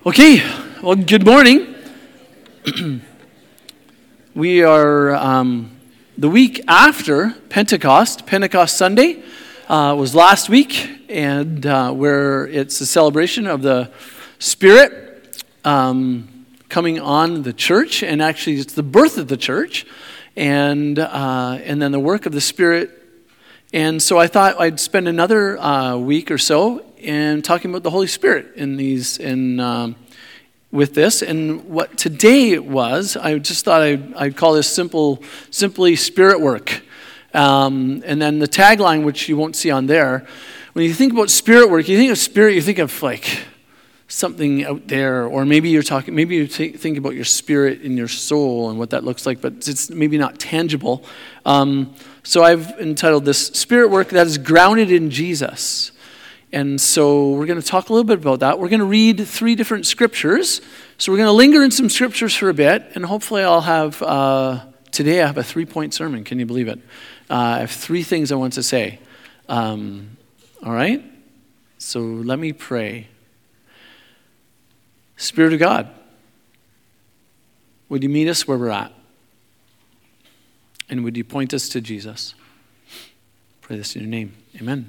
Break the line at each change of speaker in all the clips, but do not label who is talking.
Okay, well, good morning. We are the week after Pentecost. Pentecost Sunday was last week, and where it's a celebration of the Spirit coming on the church, and actually it's the birth of the church, and then the work of the Spirit. And so I thought I'd spend another week or so in talking about the Holy Spirit with this. And what today was, I just thought I'd call this simply Spirit work. And then the tagline, which you won't see on there, when you think about Spirit work, you think of Spirit, you think of like something out there, or maybe you think about your spirit in your soul and what that looks like, but it's maybe not tangible. So I've entitled this Spirit work that is grounded in Jesus. And so we're going to talk a little bit about that. We're going to read 3 different scriptures. So we're going to linger in some scriptures for a bit, and hopefully I'll have, today I have a 3-point sermon. Can you believe it? I have 3 things I want to say. All right? So let me pray. Spirit of God, would you meet us where we're at? And would you point us to Jesus? Pray this in your name. Amen.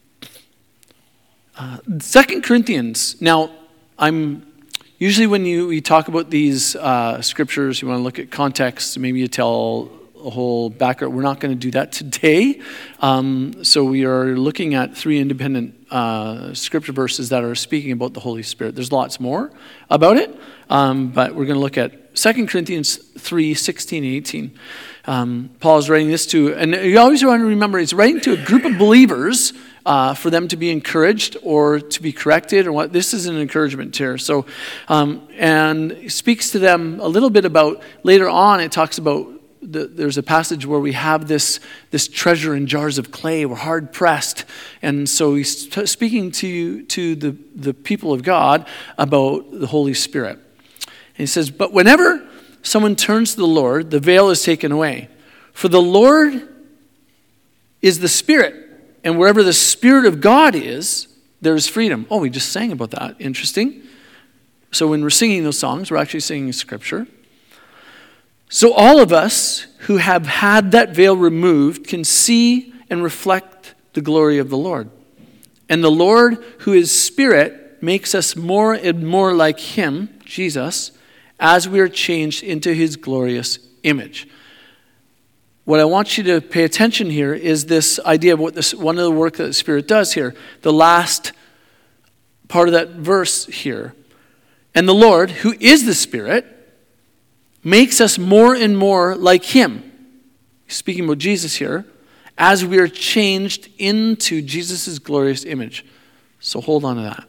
2 Corinthians. Now, usually when we talk about these scriptures, you want to look at context. Maybe you tell a whole background. We're not going to do that today. So we are looking at 3 independent scripture verses that are speaking about the Holy Spirit. There's lots more about it, but we're going to look at 2 Corinthians 3, 16 and 18. Paul is writing this to, and you always want to remember, he's writing to a group of believers for them to be encouraged or to be corrected, or what. This is an encouragement here. So, and he speaks to them a little bit about, later on it talks about, there's a passage where we have this treasure in jars of clay. We're hard pressed, and so he's speaking to the people of God about the Holy Spirit. And he says, "But whenever someone turns to the Lord, the veil is taken away. For the Lord is the Spirit, and wherever the Spirit of God is, there is freedom." Oh, we just sang about that. Interesting. So when we're singing those songs, we're actually singing Scripture. "So all of us who have had that veil removed can see and reflect the glory of the Lord. And the Lord, who is Spirit, makes us more and more like Him, Jesus, as we are changed into His glorious image." What I want you to pay attention here is this idea of one of the work that the Spirit does here. The last part of that verse here. "And the Lord, who is the Spirit, makes us more and more like Him." Speaking about Jesus here. "As we are changed into Jesus' glorious image." So hold on to that.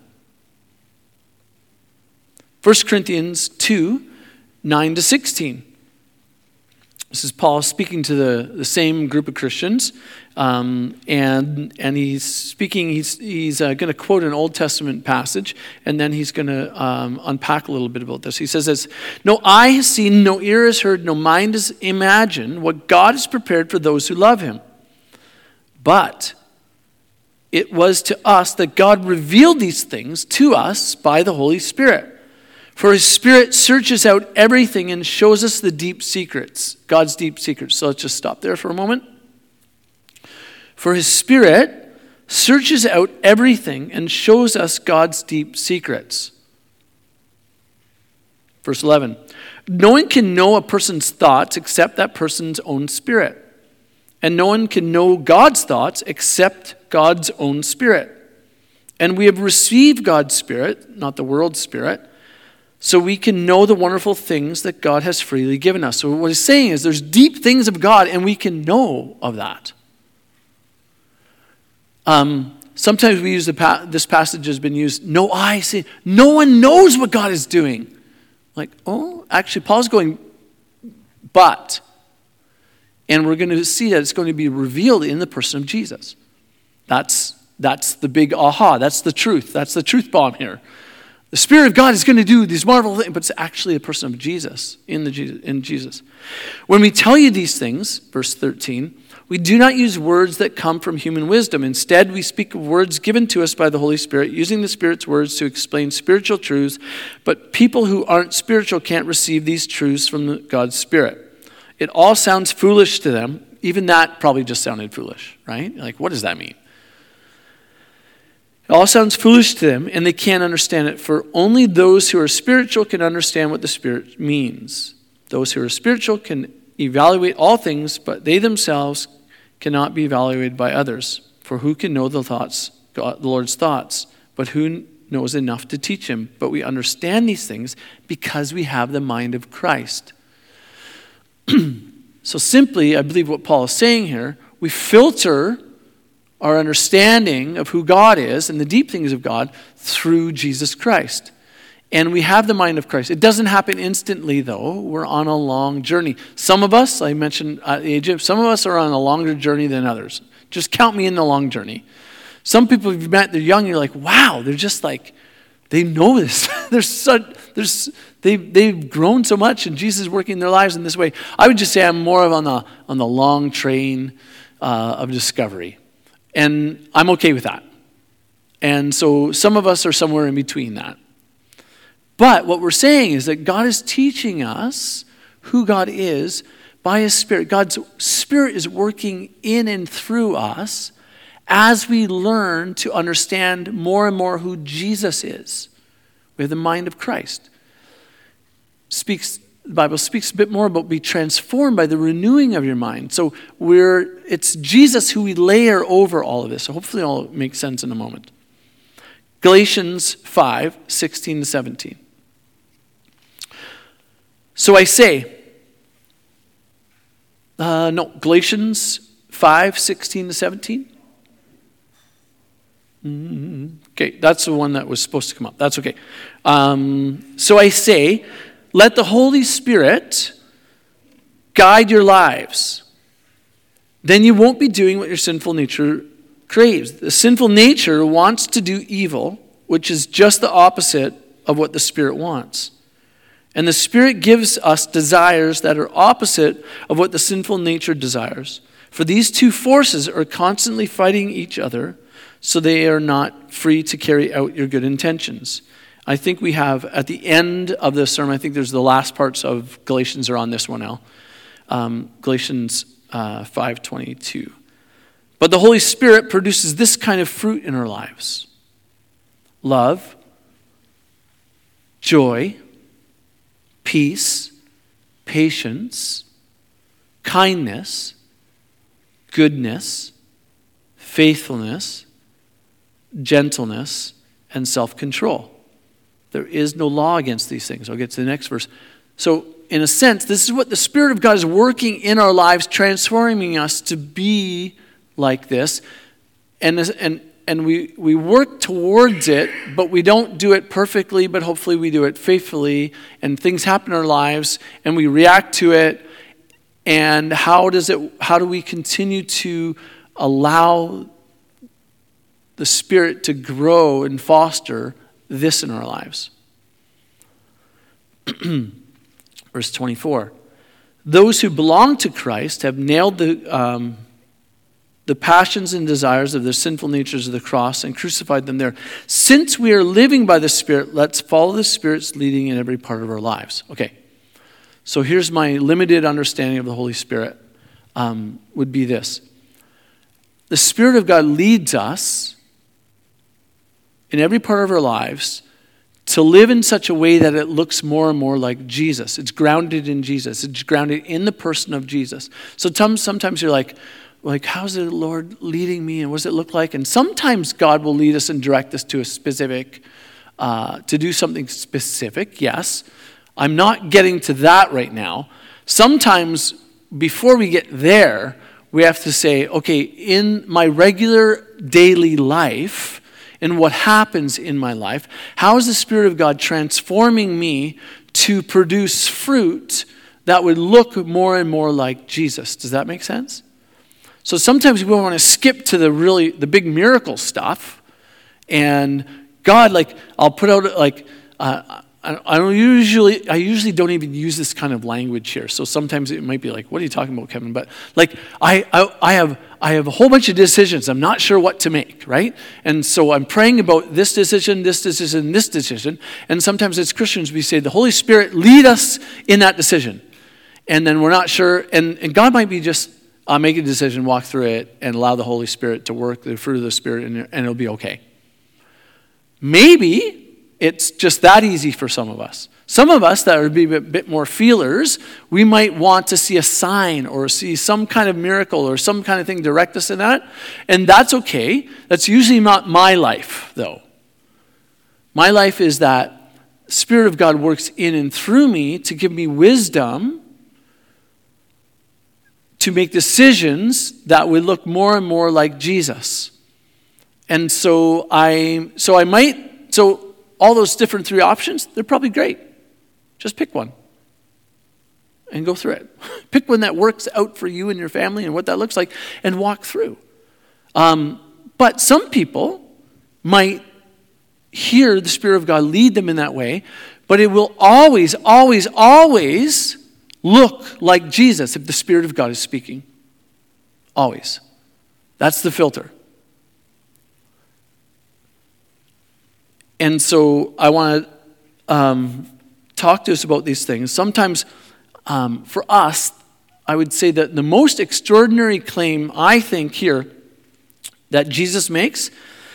1 Corinthians 2, 9 to 16. This is Paul speaking to the same group of Christians, and he's speaking. He's going to quote an Old Testament passage, and then he's going to unpack a little bit about this. He says this: "No eye has seen, no ear has heard, no mind has imagined what God has prepared for those who love Him. But it was to us that God revealed these things to us by the Holy Spirit. For His Spirit searches out everything and shows us the deep secrets," God's deep secrets. So let's just stop there for a moment. "For His Spirit searches out everything and shows us God's deep secrets." Verse 11. "No one can know a person's thoughts except that person's own spirit. And no one can know God's thoughts except God's own Spirit. And we have received God's Spirit, not the world's spirit, so we can know the wonderful things that God has freely given us." So what he's saying is there's deep things of God, and we can know of that. Sometimes we use this passage has been used, "No eye see." No one knows what God is doing. Like, oh, actually Paul's going, but. And we're going to see that it's going to be revealed in the person of Jesus. That's the big aha. That's the truth. That's the truth bomb here. The Spirit of God is going to do these marvelous things, but it's actually a person of Jesus, in Jesus. "When we tell you these things," verse 13, We do not use words that come from human wisdom. Instead, we speak of words given to us by the Holy Spirit, using the Spirit's words to explain spiritual truths, but people who aren't spiritual can't receive these truths from God's Spirit. It all sounds foolish to them. Even that probably just sounded foolish, right? Like, what does that mean? It all sounds foolish to them, and they can't understand it, for only those who are spiritual can understand what the Spirit means. Those who are spiritual can evaluate all things, but they themselves cannot be evaluated by others. For who can know the Lord's thoughts? But who knows enough to teach him? But we understand these things because we have the mind of Christ. So simply, I believe what Paul is saying here, we filter our understanding of who God is and the deep things of God through Jesus Christ. And we have the mind of Christ. It doesn't happen instantly, though. We're on a long journey. Some of us, I mentioned at the age of, some of us are on a longer journey than others. Just count me in the long journey. Some people you've met, they're young, you're like, wow, they're just like, they know this. They've grown so much, and Jesus is working their lives in this way. I would just say I'm more of on the long train of discovery. And I'm okay with that. And so some of us are somewhere in between that. But what we're saying is that God is teaching us who God is by his Spirit. God's Spirit is working in and through us as we learn to understand more and more who Jesus is. We have the mind of Christ. The Bible speaks a bit more about be transformed by the renewing of your mind. So it's Jesus who we layer over all of this. So hopefully it all makes sense in a moment. Galatians 5, 16 to 17. So I say, Galatians 5, 16 to 17. Okay, that's the one that was supposed to come up. That's okay. So I say, let the Holy Spirit guide your lives. Then you won't be doing what your sinful nature craves. The sinful nature wants to do evil, which is just the opposite of what the Spirit wants. And the Spirit gives us desires that are opposite of what the sinful nature desires. For these two forces are constantly fighting each other, so they are not free to carry out your good intentions. I think we have, at the end of this sermon, I think there's the last parts of Galatians are on this one now. Galatians 5:22. But the Holy Spirit produces this kind of fruit in our lives. Love, joy, peace, patience, kindness, goodness, faithfulness, gentleness, and self-control. There is no law against these things. I'll get to the next verse. So, in a sense, this is what the Spirit of God is working in our lives, transforming us to be like this. And we work towards it, but we don't do it perfectly, but hopefully we do it faithfully, and things happen in our lives, and we react to it. And how do we continue to allow the Spirit to grow and foster this in our lives? Verse 24. Those who belong to Christ have nailed the passions and desires of their sinful natures to the cross and crucified them there. Since we are living by the Spirit, let's follow the Spirit's leading in every part of our lives. Okay, so here's my limited understanding of the Holy Spirit would be this. The Spirit of God leads us in every part of our lives to live in such a way that it looks more and more like Jesus. It's grounded in Jesus. It's grounded in the person of Jesus. So sometimes you're like, how's the Lord leading me, and what does it look like? And sometimes God will lead us and direct us to a specific, to do something specific, yes. I'm not getting to that right now. Sometimes before we get there, we have to say, okay, in my regular daily life, in what happens in my life, how is the Spirit of God transforming me to produce fruit that would look more and more like Jesus? Does that make sense? So sometimes we want to skip to the big miracle stuff, and God, I'll put out I usually don't even use this kind of language here. So sometimes it might be like, what are you talking about, Kevin? But like, I have a whole bunch of decisions. I'm not sure what to make, right? And so I'm praying about this decision, this decision, this decision. And sometimes as Christians, we say, the Holy Spirit, lead us in that decision. And then we're not sure. And God might be just, make a decision, walk through it, and allow the Holy Spirit to work the fruit of the Spirit, and it'll be okay. Maybe it's just that easy for some of us. Some of us that would be a bit more feelers, we might want to see a sign or see some kind of miracle or some kind of thing direct us in that. And that's okay. That's usually not my life, though. My life is that the Spirit of God works in and through me to give me wisdom to make decisions that would look more and more like Jesus. And so all those different three options, they're probably great. Just pick one and go through it. Pick one that works out for you and your family and what that looks like and walk through. But some people might hear the Spirit of God lead them in that way, but it will always, always, always look like Jesus if the Spirit of God is speaking. Always. That's the filter. And so I want to talk to us about these things. Sometimes for us, I would say that the most extraordinary claim I think here that Jesus makes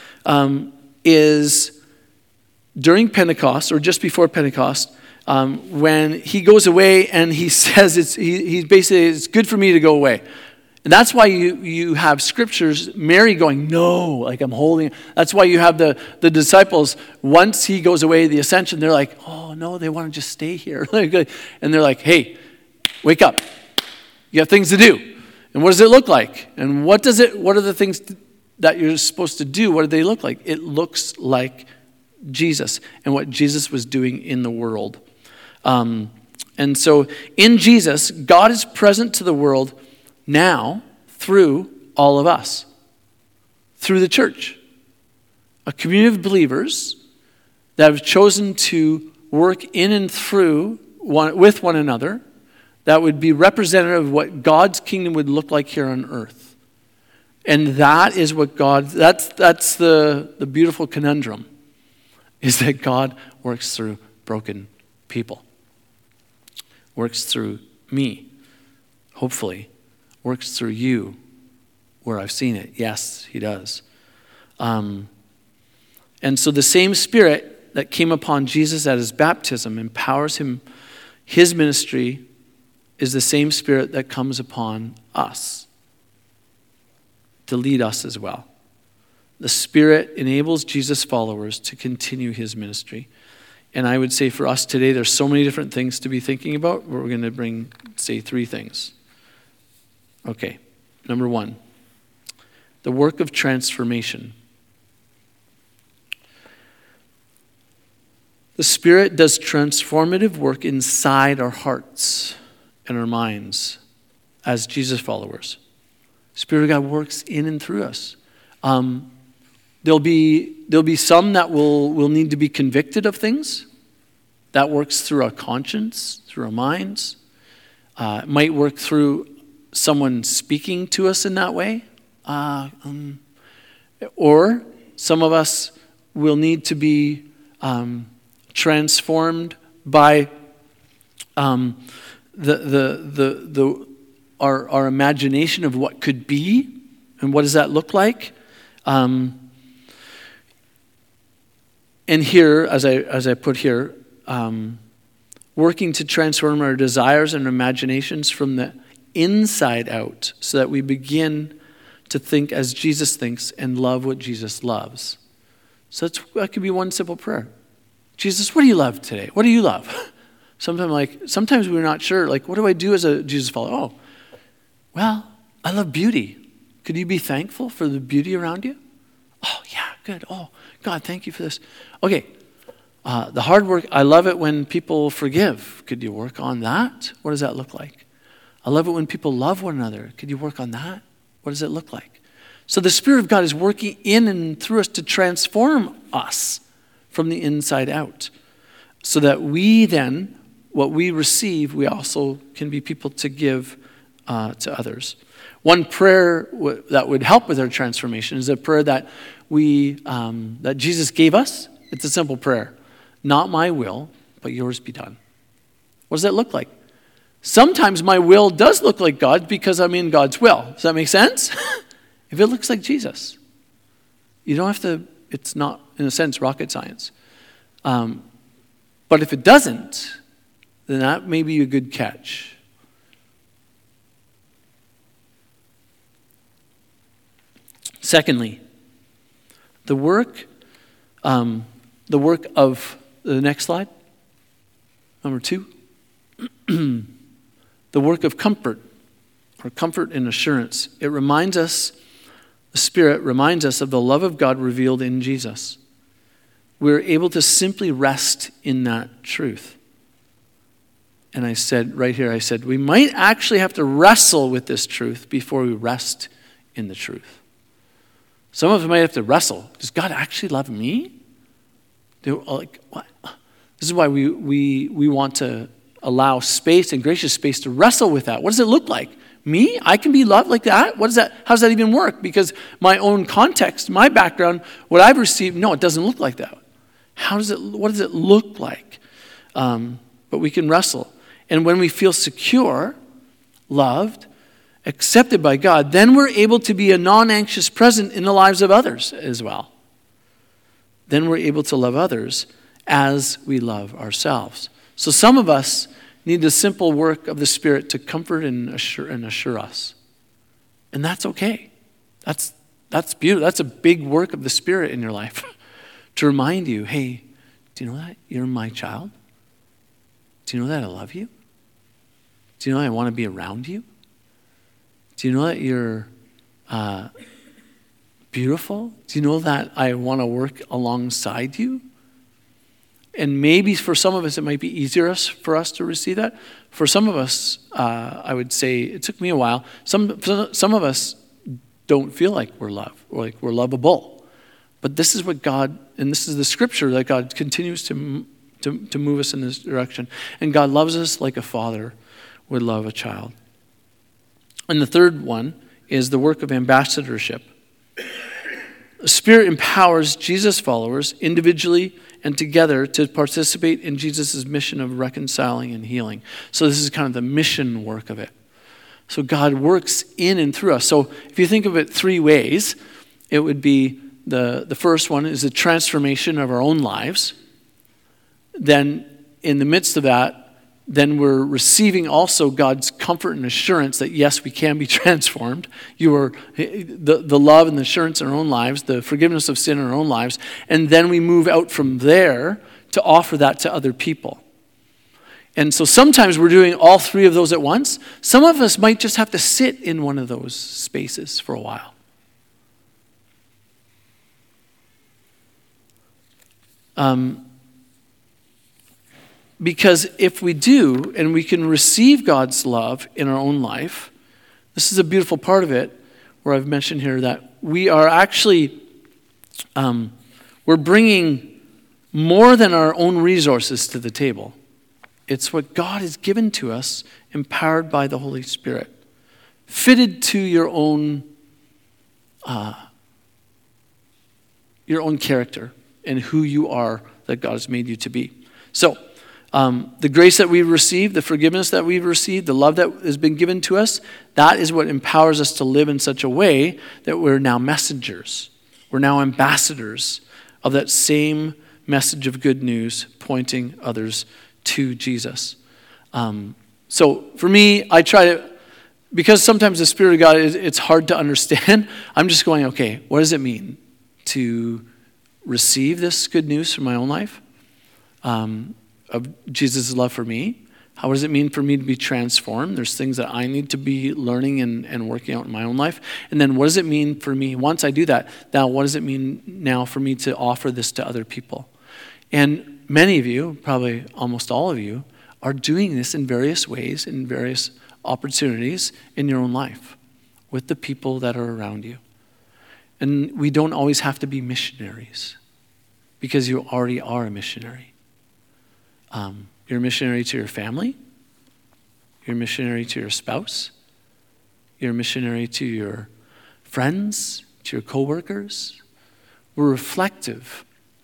is during Pentecost or just before Pentecost, when he goes away and he says he basically, it's good for me to go away. And that's why you have scriptures, Mary going, no, like I'm holding. That's why you have the disciples, once he goes away, the ascension, they're like, oh no, they want to just stay here. And they're like, hey, wake up. You have things to do. And what does it look like? And what are the things that you're supposed to do? What do they look like? It looks like Jesus and what Jesus was doing in the world. And so in Jesus, God is present to the world now through all of us, through the church, a community of believers that have chosen to work in and through with one another that would be representative of what God's kingdom would look like here on earth. And that is what that's the beautiful conundrum, is that God works through broken people, works through me, hopefully, works through you where I've seen it. Yes, he does. And so the same Spirit that came upon Jesus at his baptism empowers him. His ministry is the same Spirit that comes upon us to lead us as well. The Spirit enables Jesus' followers to continue his ministry. And I would say for us today, there's so many different things to be thinking about. We're going to say three things. Okay, number one, the work of transformation. The Spirit does transformative work inside our hearts and our minds as Jesus followers. The Spirit of God works in and through us. There'll be some that will need to be convicted of things. That works through our conscience, through our minds. It might work through someone speaking to us in that way. Or some of us will need to be transformed by our imagination of what could be and what does that look like. And here, as I put here, working to transform our desires and imaginations from the inside out so that we begin to think as Jesus thinks and love what Jesus loves. So that could be one simple prayer. Jesus, what do you love today? What do you love? Sometimes we're not sure, what do I do as a Jesus follower? Oh, well, I love beauty. Could you be thankful for the beauty around you? Oh, yeah, good. Oh, God, thank you for this. Okay, the hard work, I love it when people forgive. Could you work on that? What does that look like? I love it when people love one another. Could you work on that? What does it look like? So the Spirit of God is working in and through us to transform us from the inside out. so that we then, what we receive, we also can be people to give to others. One prayer that would help with our transformation is a prayer that that Jesus gave us. It's a simple prayer. Not my will, but yours be done. What does that look like? Sometimes my will does look like God's because I'm in God's will. Does that make sense? If it looks like Jesus, you don't have to, it's not, in a sense, rocket science. But if it doesn't, then that may be a good catch. Secondly, the work of the next slide, number 2, the work of comfort, or comfort and assurance. It reminds us, the Spirit reminds us of the love of God revealed in Jesus. We're able to simply rest in that truth. And I said, right here, I said, we might actually have to wrestle with this truth before we rest in the truth. Some of us might have to wrestle. Does God actually love me? Like, what? This is why we want to allow space and gracious space to wrestle with that. What does it look like? Me? I can be loved like that? What is that? How does that even work? Because my own context, my background, what I've received, no, it doesn't look like that. What does it look like? But we can wrestle. And when we feel secure, loved, accepted by God, then we're able to be a non-anxious presence in the lives of others as well. Then we're able to love others as we love ourselves. So some of us need the simple work of the Spirit to comfort and assure us. And that's okay. That's beautiful. That's a big work of the Spirit in your life. To remind you, hey, do you know that you're my child? Do you know that I love you? Do you know I want to be around you? Do you know that you're beautiful? Do you know that I want to work alongside you? And maybe for some of us, it might be easier for us to receive that. For some of us, I would say, it took me a while. Some of us don't feel like we're loved or like we're lovable. But this is what God, and this is the scripture that God continues to move us in this direction. And God loves us like a father would love a child. And the third one is the work of ambassadorship. The Spirit empowers Jesus followers individually and together to participate in Jesus' mission of reconciling and healing. So this is kind of the mission work of it. So God works in and through us. So if you think of it 3 ways, it would be the first one is the transformation of our own lives. Then in the midst of that, then we're receiving also God's comfort and assurance that yes, we can be transformed. The love and the assurance in our own lives, the forgiveness of sin in our own lives, and then we move out from there to offer that to other people. And so sometimes we're doing all 3 of those at once. Some of us might just have to sit in one of those spaces for a while. Because if we do, and we can receive God's love in our own life, this is a beautiful part of it, where I've mentioned here that we are actually, we're bringing more than our own resources to the table. It's what God has given to us, empowered by the Holy Spirit, fitted to your own character and who you are that God has made you to be. So, the grace that we've received, the forgiveness that we've received, the love that has been given to us, that is what empowers us to live in such a way that we're now messengers. We're now ambassadors of that same message of good news, pointing others to Jesus. So for me, I try to, because sometimes the Spirit of God, it's hard to understand, I'm just going, okay, what does it mean to receive this good news from my own life? Of Jesus' love for me. How does it mean for me to be transformed? There's things that I need to be learning and working out in my own life. And then what does it mean for me, once I do that, now what does it mean now for me to offer this to other people? And many of you, probably almost all of you, are doing this in various ways, in various opportunities in your own life with the people that are around you. And we don't always have to be missionaries because you already are a missionary. You're a missionary to your family. You're a missionary to your spouse. You're a missionary to your friends, to your coworkers. We're reflective.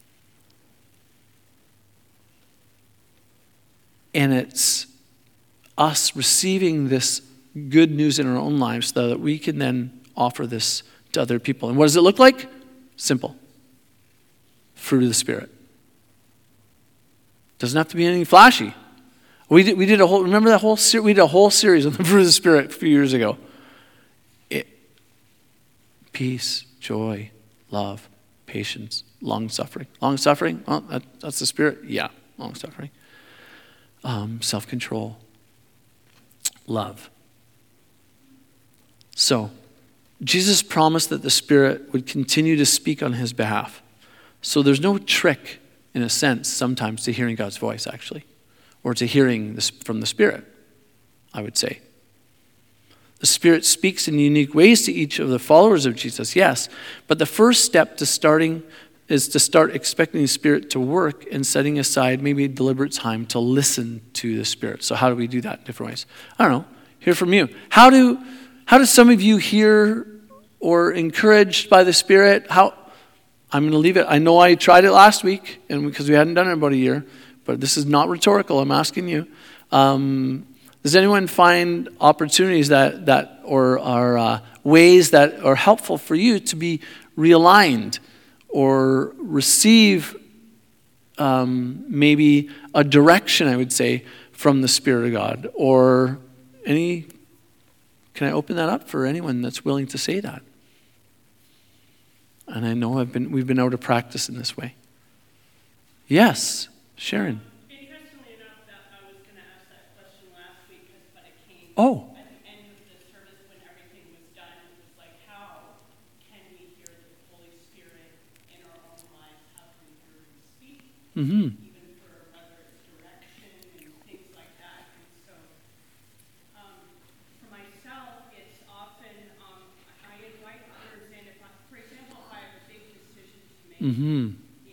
And it's us receiving this good news in our own lives so that we can then offer this to other people. And what does it look like? Simple. Fruit of the Spirit. Doesn't have to be anything flashy. We did a whole, remember that whole series? We did a whole series on the fruit of the Spirit a few years ago. Peace, joy, love, patience, long-suffering. Long-suffering? Well, that's the Spirit? Yeah, long-suffering. Self-control. Love. So, Jesus promised that the Spirit would continue to speak on his behalf. So there's no trick, in a sense, sometimes to hearing God's voice, actually. Or to hearing this from the Spirit, I would say. The Spirit speaks in unique ways to each of the followers of Jesus, yes. But the first step to starting is to start expecting the Spirit to work and setting aside maybe a deliberate time to listen to the Spirit. So how do we do that in different ways? I don't know. Hear from you. How do some of you hear or encouraged by the Spirit? I'm going to leave it. I know I tried it last week, and because we hadn't done it in about a year, but this is not rhetorical. I'm asking you. Does anyone find opportunities that are ways that are helpful for you to be realigned or receive maybe a direction, I would say, from the Spirit of God? Or can I open that up for anyone that's willing to say that? And I know we've been out of practice in this way. Yes, Sharon.
Interestingly enough, that I was going to ask that question last week, but it came at the end of the service when everything was done. It was like, how can we hear the Holy Spirit in our own lives? How can we hear him speak?
Mm-hmm.
Even for whether it's direction and things like that. And so, for myself, it's often I invite others in. For example, if I have a big decision to make.
Mm-hmm.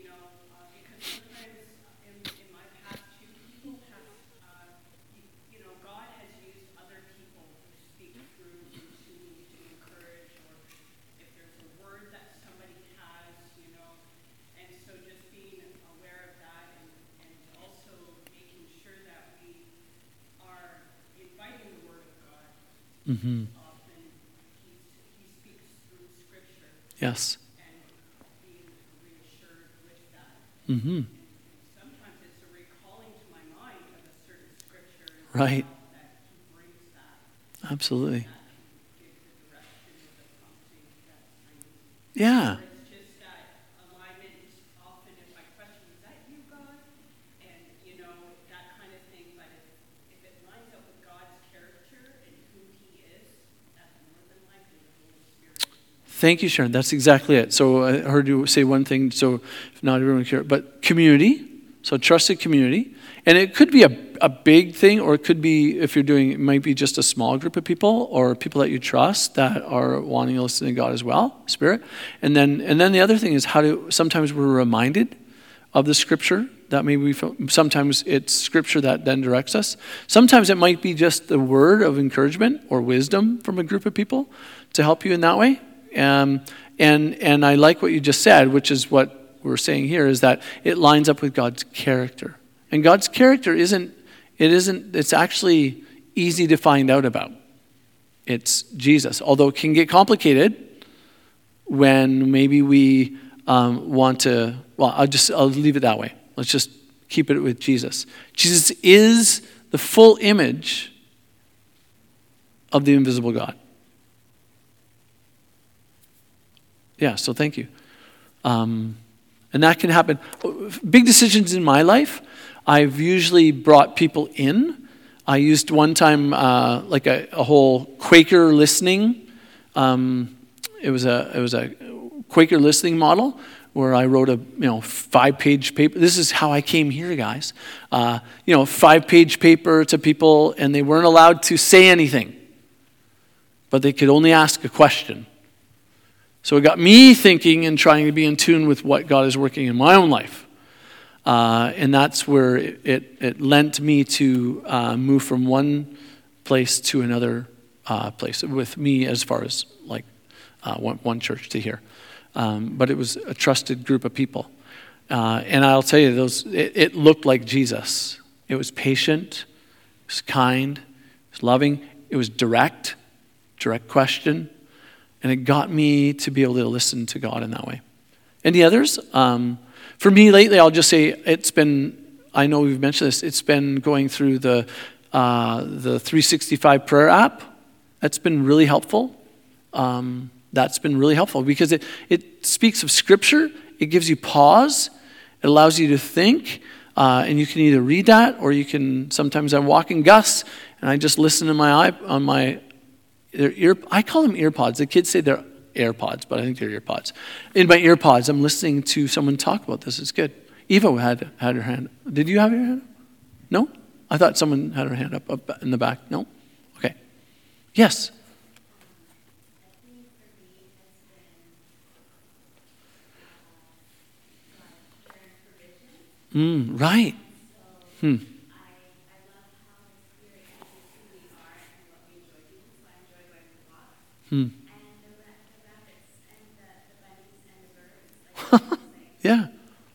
Mm-hmm.
Often he speaks through Scripture.
Yes.
And being reassured with that.
Mm-hmm.
And sometimes it's a recalling to my mind of a certain Scripture.
Right.
That he brings that.
Absolutely.
That can give the direction or the prompting that I need.
Yeah.
It's just that alignment. Often if I question, is that you, God? And that kind of thing. But if it lines up with God's character and who he is, that's more than likely the Holy Spirit.
Thank you, Sharon. That's exactly it. So I heard you say one thing, so if not everyone can hear it, but community, so trusted community. And it could be a big thing, or it could be, if you're doing, it might be just a small group of people, or people that you trust that are wanting to listen to God as well, Spirit. And then the other thing is sometimes we're reminded of the Scripture that maybe sometimes it's Scripture that then directs us. Sometimes it might be just the word of encouragement or wisdom from a group of people to help you in that way. And I like what you just said, which is what we're saying here, is that it lines up with God's character. And God's character it's actually easy to find out about. It's Jesus. Although it can get complicated when maybe we want to, I'll leave it that way. Let's just keep it with Jesus. Jesus is the full image of the invisible God. Yeah, so thank you. And that can happen. Big decisions in my life, I've usually brought people in. I used one time like a whole Quaker listening. It was a Quaker listening model where I wrote a 5-page paper. This is how I came here, guys. 5-page paper to people, and they weren't allowed to say anything, but they could only ask a question. So it got me thinking and trying to be in tune with what God is working in my own life. And that's where it lent me to move from one place to another place with me as far as like one church to here. But it was a trusted group of people. And I'll tell you, it looked like Jesus. It was patient, it was kind, it was loving, it was direct question. And it got me to be able to listen to God in that way. Any others? For me lately, I'll just say I know we've mentioned this, it's been going through the 365 prayer app. That's been really helpful. That's been really helpful because it speaks of Scripture. It gives you pause. It allows you to think. And you can either read that or you can, sometimes I'm walking Gus and I just listen to I call them earpods. The kids say they're AirPods, but I think they're earpods. In my earpods, I'm listening to someone talk about this. It's good. Eva had her hand. Did you have your hand up? No? I thought someone had her hand up in the back. No? Okay. Yes. Right. Yeah.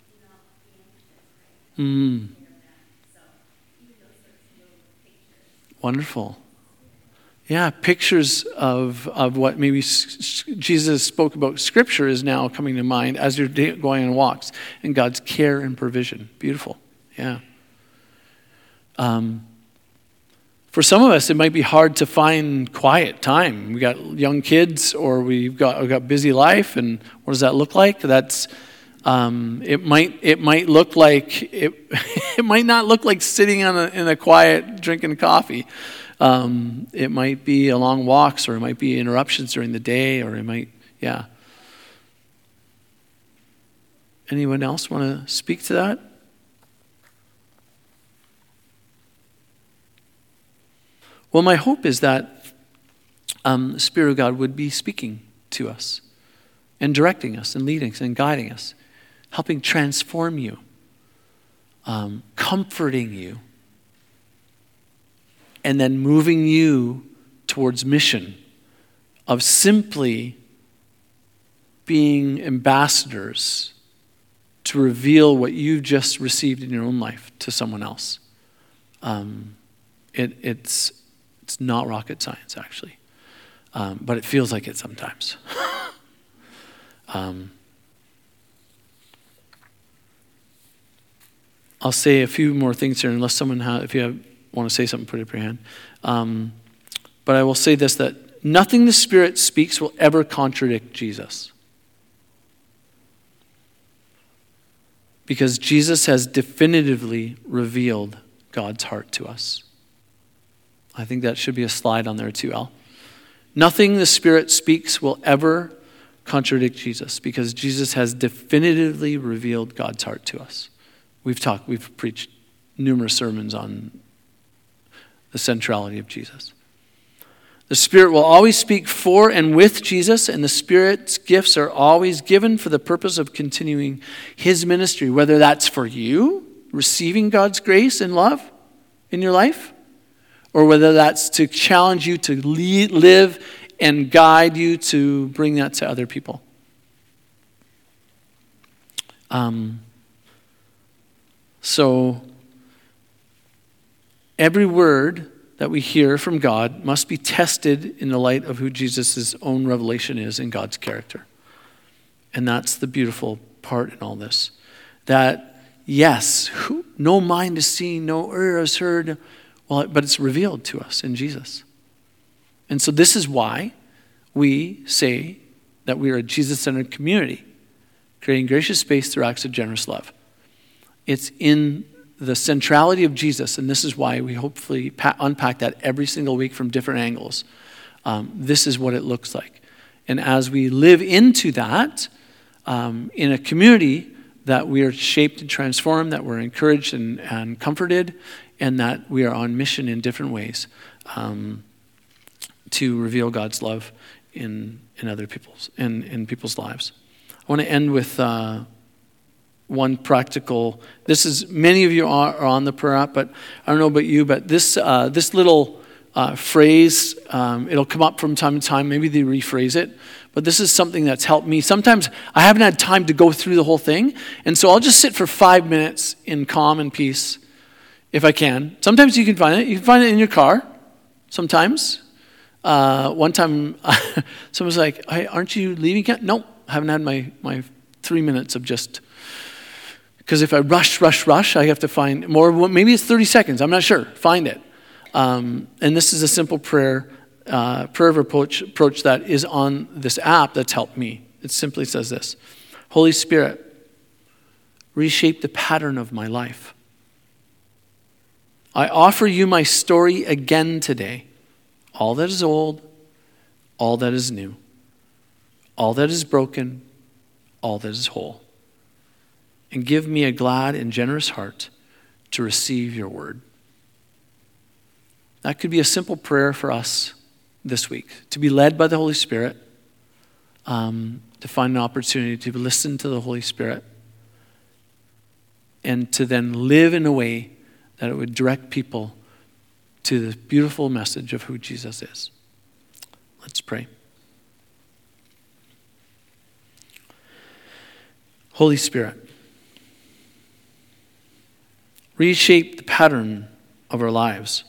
Wonderful. Yeah, pictures of what maybe Jesus spoke about Scripture is now coming to mind as you're going on walks, and God's care and provision. Beautiful. Yeah. For some of us, it might be hard to find quiet time. We got young kids, or we've got busy life, and what does that look like? That's it might look like it might not look like sitting in a quiet drinking coffee. It might be long walks, or it might be interruptions during the day, or it might, yeah. Anyone else want to speak to that? Well, my hope is that the Spirit of God would be speaking to us and directing us and leading us and guiding us, helping transform you, comforting you, and then moving you towards mission of simply being ambassadors to reveal what you've just received in your own life to someone else. It's not rocket science, actually, but it feels like it sometimes. I'll say a few more things here, unless someone if you want to say something, put up your hand. But I will say this, that nothing the Spirit speaks will ever contradict Jesus. Because Jesus has definitively revealed God's heart to us. I think that should be a slide on there too, Al. Nothing the Spirit speaks will ever contradict Jesus, because Jesus has definitively revealed God's heart to us. We've preached numerous sermons on the centrality of Jesus. The Spirit will always speak for and with Jesus, and the Spirit's gifts are always given for the purpose of continuing His ministry, whether that's for you, receiving God's grace and love in your life, or whether that's to challenge you to live and guide you to bring that to other people. So every word that we hear from God must be tested in the light of who Jesus' own revelation is in God's character. And that's the beautiful part in all this. That, yes, no mind has seen, no ear has heard, but it's revealed to us in Jesus. And so this is why we say that we are a Jesus-centered community, creating gracious space through acts of generous love. It's in the centrality of Jesus, and this is why we hopefully unpack that every single week from different angles. This is what it looks like. And as we live into that, in a community that we are shaped and transformed, that we're encouraged and comforted, and that we are on mission in different ways to reveal God's love in other people's lives. I want to end with one practical, many of you are on the prayer app, but I don't know about you, but this little phrase, it'll come up from time to time. Maybe they rephrase it, but this is something that's helped me. Sometimes I haven't had time to go through the whole thing, and so I'll just sit for 5 minutes in calm and peace if I can. Sometimes you can find it. You can find it in your car sometimes. One time, someone was like, hey, aren't you leaving yet? No, I haven't had my 3 minutes of just... Because if I rush, I have to find more. Maybe it's 30 seconds. I'm not sure. Find it. And this is a simple prayer of approach that is on this app that's helped me. It simply says this: Holy Spirit, reshape the pattern of my life. I offer you my story again today. All that is old, all that is new, all that is broken, all that is whole. And give me a glad and generous heart to receive your word. That could be a simple prayer for us this week, to be led by the Holy Spirit, to find an opportunity to listen to the Holy Spirit, and to then live in a way that it would direct people to the beautiful message of who Jesus is. Let's pray. Holy Spirit, reshape the pattern of our lives.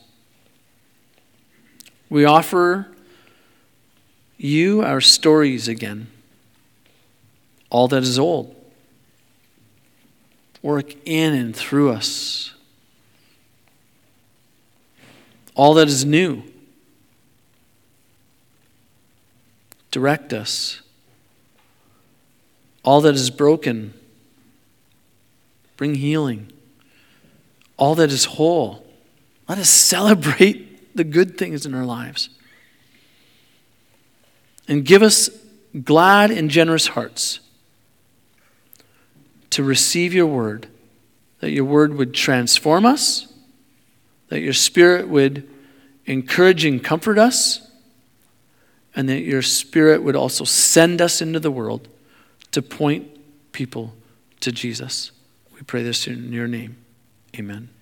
We offer you our stories again. All that is old. Work in and through us. All that is new. Direct us. All that is broken. Bring healing. All that is whole. Let us celebrate the good things in our lives. And give us glad and generous hearts to receive your word, that your word would transform us, that your Spirit would encourage and comfort us, and that your Spirit would also send us into the world to point people to Jesus. We pray this in your name. Amen.